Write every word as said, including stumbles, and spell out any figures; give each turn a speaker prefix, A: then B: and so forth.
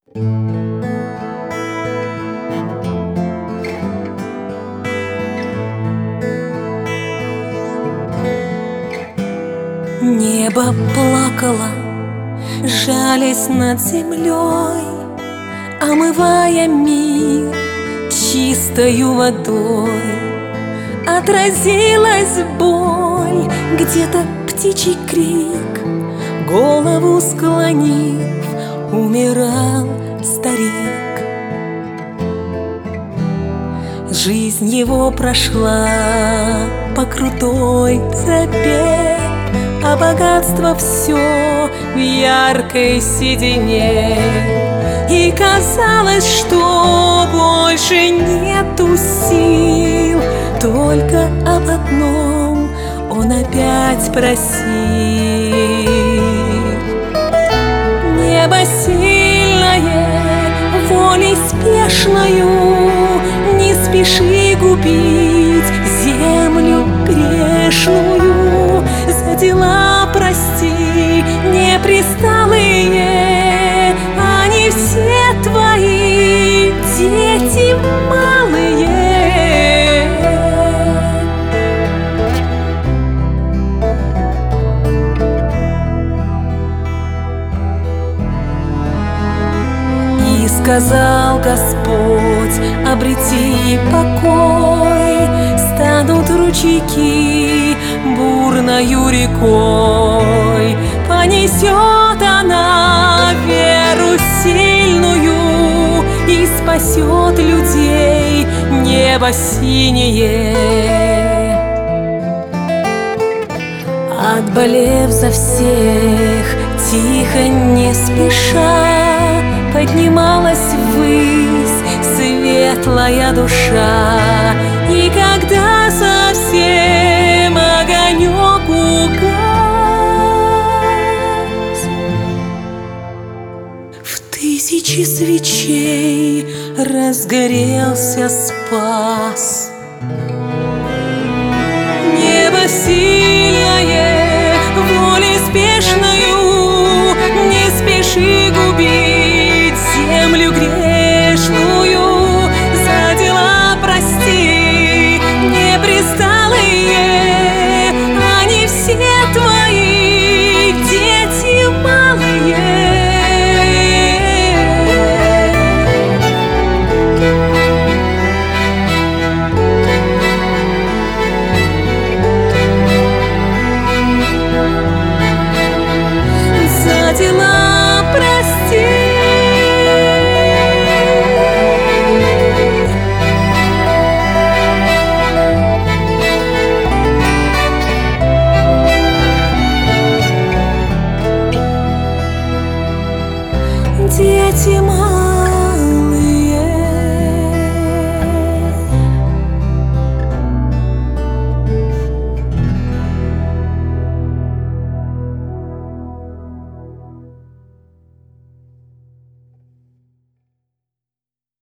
A: Небо плакало, жались над землей, омывая мир чистою водой. Отразилась боль, где-то птичий крик, голову склонив, умирал старик. Жизнь его прошла по крутой тропе, а богатство все в яркой седине. И казалось, что больше нету сил, только об одном он опять просил. Небо сильное, волей спешною, не спеши губить землю грешную. За дела прости непристалые, они все твои дети малые. И сказал Господь: обрети покой, станут ручейки бурною рекой. Понесет она веру сильную и спасет людей небо синее. Отболев за всех, тихо не спеша поднималась ввысь светлая душа. И когда совсем огонек угас, в тысячи свечей разгорелся спас. Небо сильное, волей спешною, не спеши